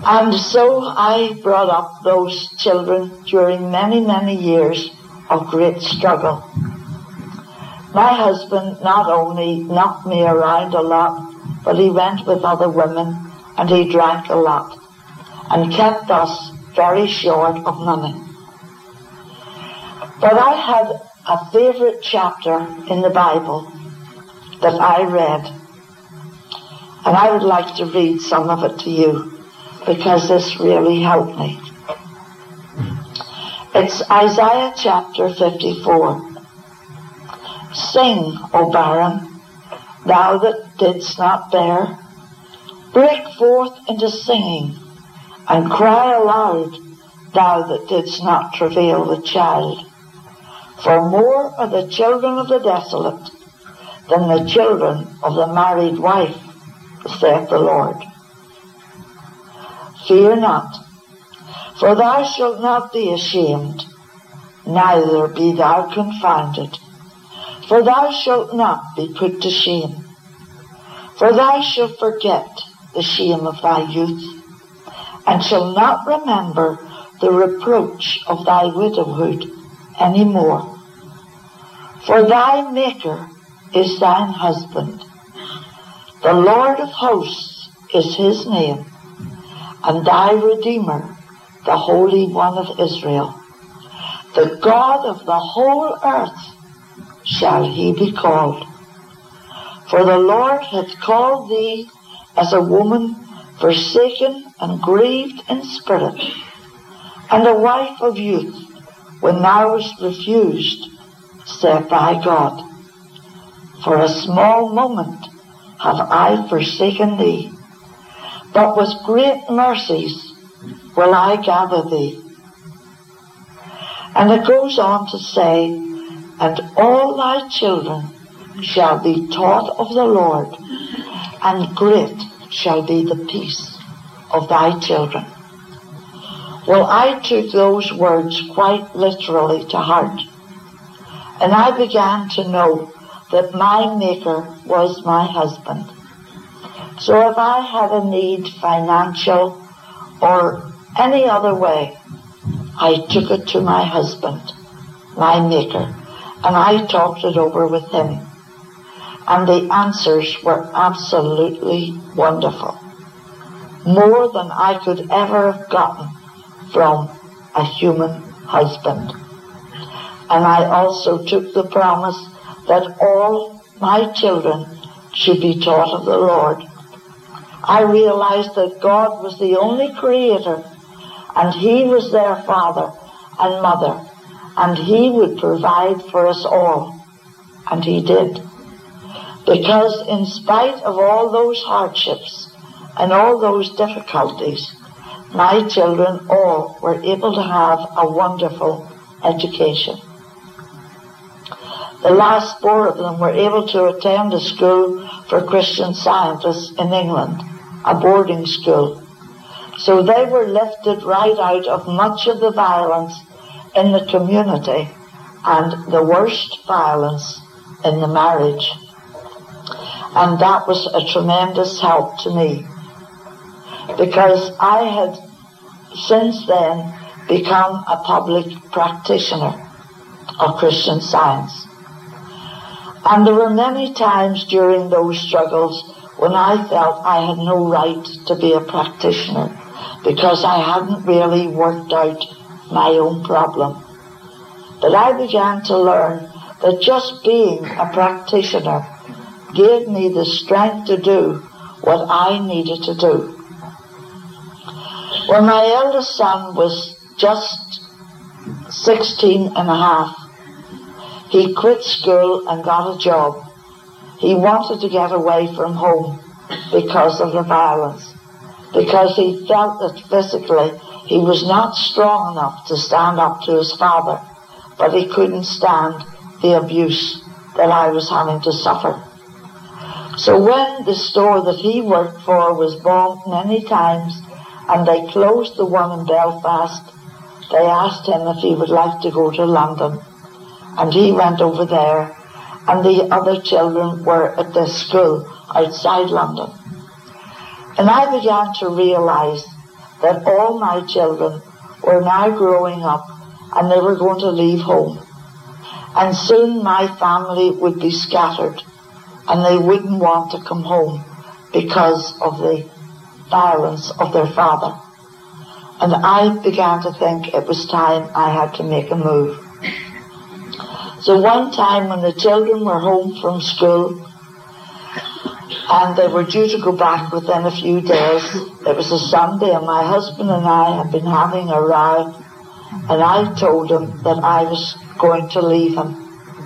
And so I brought up those children during many, many years of great struggle. My husband not only knocked me around a lot, but he went with other women and he drank a lot and kept us very short of money. But I had a favorite chapter in the Bible that I read, and I would like to read some of it to you because this really helped me. It's Isaiah chapter 54. Sing, O barren, thou that didst not bear. Break forth into singing, and cry aloud, thou that didst not travail with child. For more are the children of the desolate than the children of the married wife, saith the Lord. Fear not, for thou shalt not be ashamed, neither be thou confounded. For thou shalt not be put to shame. For thou shalt forget the shame of thy youth, and shalt not remember the reproach of thy widowhood any more. For thy Maker is thine husband. The Lord of hosts is his name, and thy Redeemer, the Holy One of Israel. The God of the whole earth shall he be called. For the Lord hath called thee as a woman forsaken and grieved in spirit, and a wife of youth, when thou wast refused, saith thy God. For a small moment have I forsaken thee, but with great mercies will I gather thee. And it goes on to say, and all thy children shall be taught of the Lord, and great shall be the peace of thy children. Well, I took those words quite literally to heart, and I began to know that my Maker was my husband. So if I had a need, financial or any other way, I took it to my husband, my Maker, and I talked it over with him. And the answers were absolutely wonderful. More than I could ever have gotten from a human husband. And I also took the promise that all my children should be taught of the Lord. I realized that God was the only creator, and he was their father and mother, and he would provide for us all. And he did. Because in spite of all those hardships and all those difficulties, my children all were able to have a wonderful education. The last 4 of them were able to attend a school for Christian Scientists in England, a boarding school. So they were lifted right out of much of the violence in the community and the worst violence in the marriage. And that was a tremendous help to me, because I had since then become a public practitioner of Christian Science. And there were many times during those struggles when I felt I had no right to be a practitioner, because I hadn't really worked out my own problem. But I began to learn that just being a practitioner gave me the strength to do what I needed to do. When my eldest son was just 16 and a half, he quit school and got a job. He wanted to get away from home because of the violence, because he felt that physically he was not strong enough to stand up to his father, but he couldn't stand the abuse that I was having to suffer. So when the store that he worked for was bombed many times and they closed the one in Belfast, they asked him if he would like to go to London. And he went over there, and the other children were at this school outside London. And I began to realize that all my children were now growing up and they were going to leave home. And soon my family would be scattered and they wouldn't want to come home because of the violence of their father. And I began to think it was time I had to make a move. So one time when the children were home from school and they were due to go back within a few days, it was a Sunday and my husband and I had been having a row, and I told him that I was going to leave him.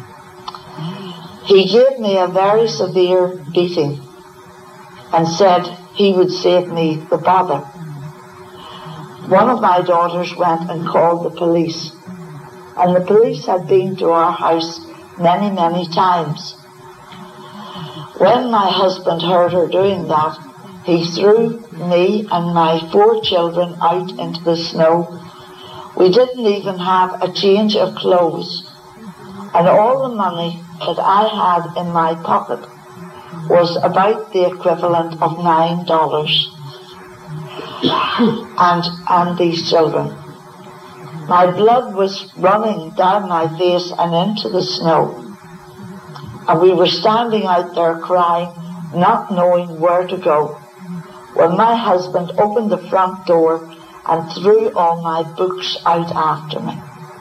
He gave me a very severe beating and said he would save me the bother. One of my daughters went and called the police, and the police had been to our house many, many times. When my husband heard her doing that, he threw me and my 4 children out into the snow. We didn't even have a change of clothes, and all the money that I had in my pocket was about the equivalent of $9. And these children. My blood was running down my face and into the snow. And we were standing out there crying, not knowing where to go, when my husband opened the front door and threw all my books out after me.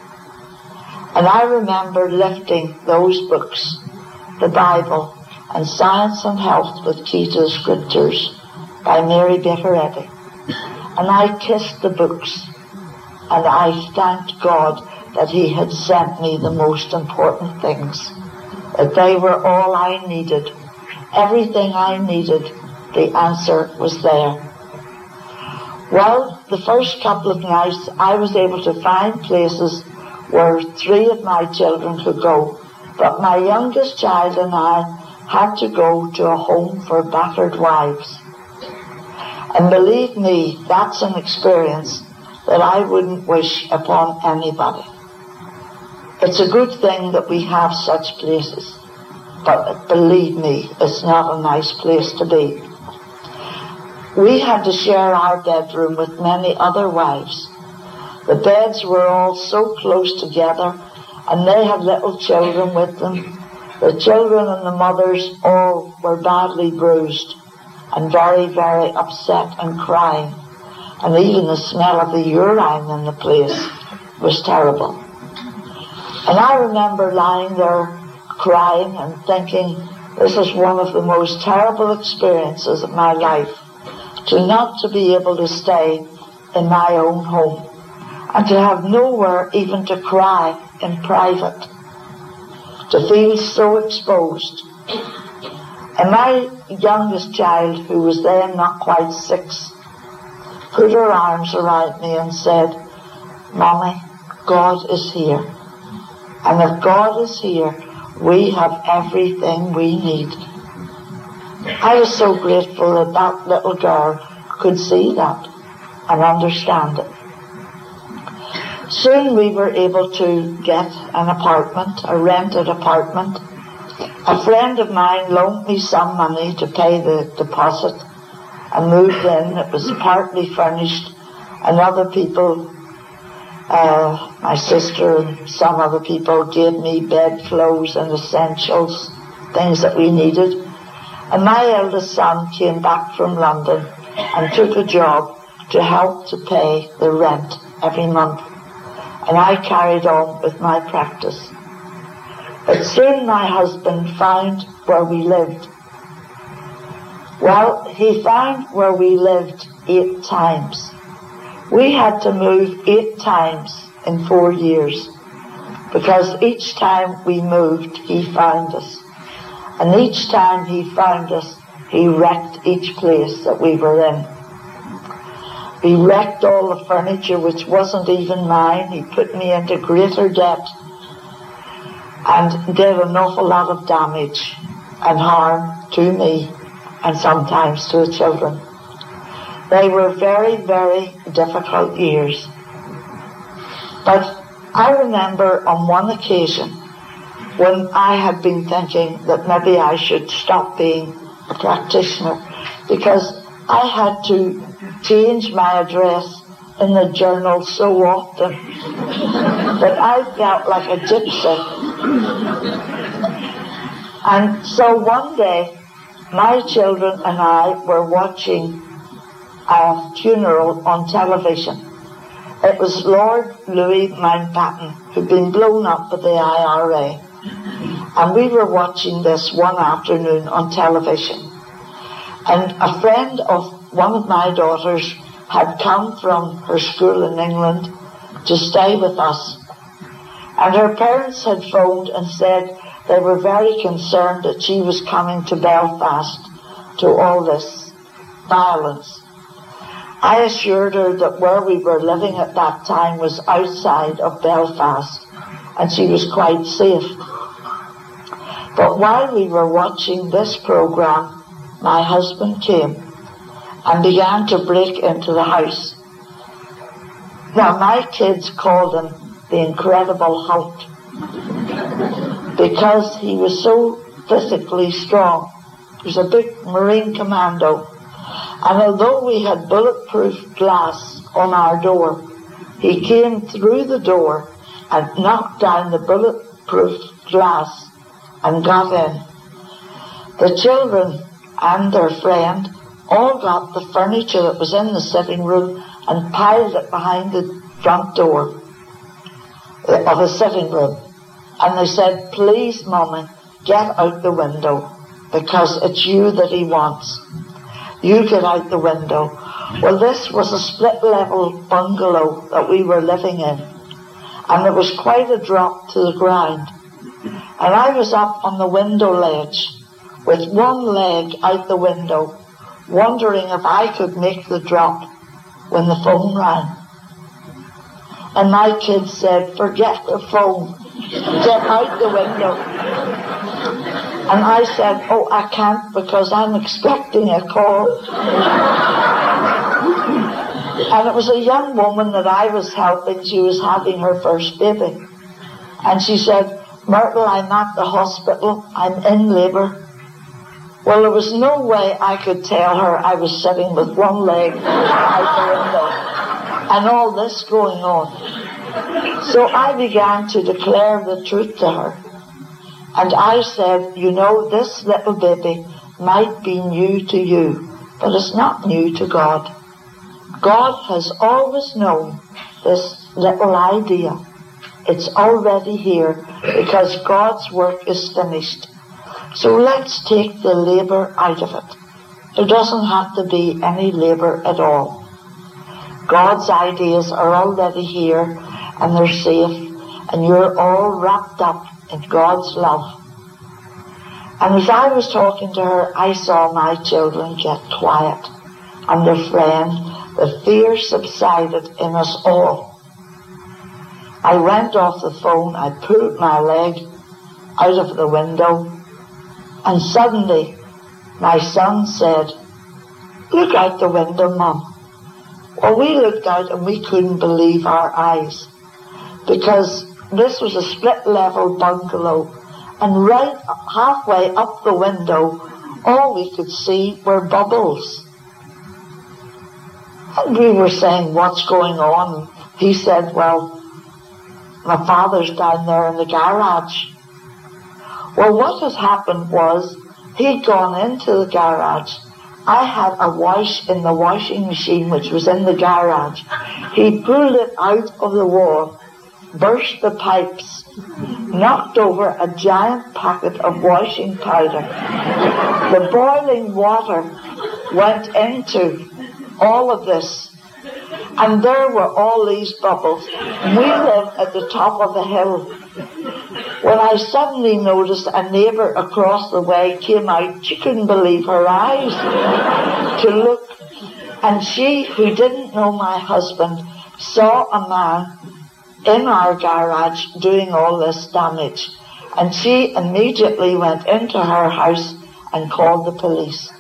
And I remember lifting those books, the Bible and Science and Health with Key to the Scriptures by Mary Baker Eddy. And I kissed the books, and I thanked God that He had sent me the most important things, that they were all I needed. Everything I needed, the answer was there. Well, the first couple of nights I was able to find places where 3 of my children could go, but my youngest child and I had to go to a home for battered wives. And believe me, that's an experience that I wouldn't wish upon anybody. It's a good thing that we have such places, but believe me, it's not a nice place to be. We had to share our bedroom with many other wives. The beds were all so close together, and they had little children with them. The children and the mothers all were badly bruised and very, very upset and crying. And even the smell of the urine in the place was terrible. And I remember lying there crying and thinking, this is one of the most terrible experiences of my life, to not to be able to stay in my own home and to have nowhere even to cry in private, to feel so exposed. And my youngest child, who was then not quite 6, put her arms around me and said, Mommy, God is here. And if God is here, we have everything we need. I was so grateful that that little girl could see that and understand it. Soon we were able to get an apartment, a rented apartment. A friend of mine loaned me some money to pay the deposit and moved in. It was partly furnished, and other people, my sister and some other people, gave me bedclothes and essentials, things that we needed. And my eldest son came back from London and took a job to help to pay the rent every month. And I carried on with my practice. But soon my husband found where we lived. Well, he found where we lived 8 times. We had to move 8 times in 4 years, because each time we moved, he found us. And each time he found us, he wrecked each place that we were in. He wrecked all the furniture, which wasn't even mine. He put me into greater debt and did an awful lot of damage and harm to me and sometimes to the children. They were very, very difficult years. But I remember on one occasion when I had been thinking that maybe I should stop being a practitioner, because I had to change my address in the journal so often that I felt like a gypsy. And so one day, my children and I were watching a funeral on television. It was Lord Louis Mountbatten, who'd been blown up by the IRA. And we were watching this one afternoon on television. And a friend of one of my daughters had come from her school in England to stay with us. And her parents had phoned and said they were very concerned that she was coming to Belfast to all this violence. I assured her that where we were living at that time was outside of Belfast, and she was quite safe. But while we were watching this program, my husband came and began to break into the house. Now, my kids called him the Incredible Hulk because he was so physically strong. He was a big Marine commando. And although we had bulletproof glass on our door, he came through the door and knocked down the bulletproof glass and got in. The children and their friend all got the furniture that was in the sitting room and piled it behind the front door of the sitting room. And they said, "Please, Mummy, get out the window, because it's you that he wants. You get out the window." Well, this was a split-level bungalow that we were living in, and there was quite a drop to the ground. And I was up on the window ledge with one leg out the window, wondering if I could make the drop when the phone rang. And my kids said, "Forget the phone, get out the window." And I said, "Oh, I can't because I'm expecting a call." And it was a young woman that I was helping. She was having her first baby. And she said, "Myrtle, I'm at the hospital. I'm in labour." Well, there was no way I could tell her I was sitting with one leg out the window and all this going on. So I began to declare the truth to her. And I said, "You know, this little baby might be new to you, but it's not new to God. God has always known this little idea. It's already here because God's work is finished. So let's take the labour out of it. There doesn't have to be any labour at all. God's ideas are already here and they're safe, and you're all wrapped up in God's love." And as I was talking to her, I saw my children get quiet, and their friend, the fear subsided in us all. I went off the phone, I pulled my leg out of the window, and suddenly my son said, "Look out the window, Mum." Well, we looked out and we couldn't believe our eyes, because this was a split-level bungalow, and right halfway up the window, all we could see were bubbles. And we were saying, "What's going on?" He said, "Well, my father's down there in the garage." Well, what had happened was, he'd gone into the garage. I had a wash in the washing machine which was in the garage. He pulled it out of the wall, burst the pipes, knocked over a giant packet of washing powder. The boiling water went into all of this, and there were all these bubbles. We lived at the top of the hill. When I suddenly noticed a neighbour across the way came out, she couldn't believe her eyes to look. And she, who didn't know my husband, saw a man in our garage doing all this damage. And she immediately went into her house and called the police.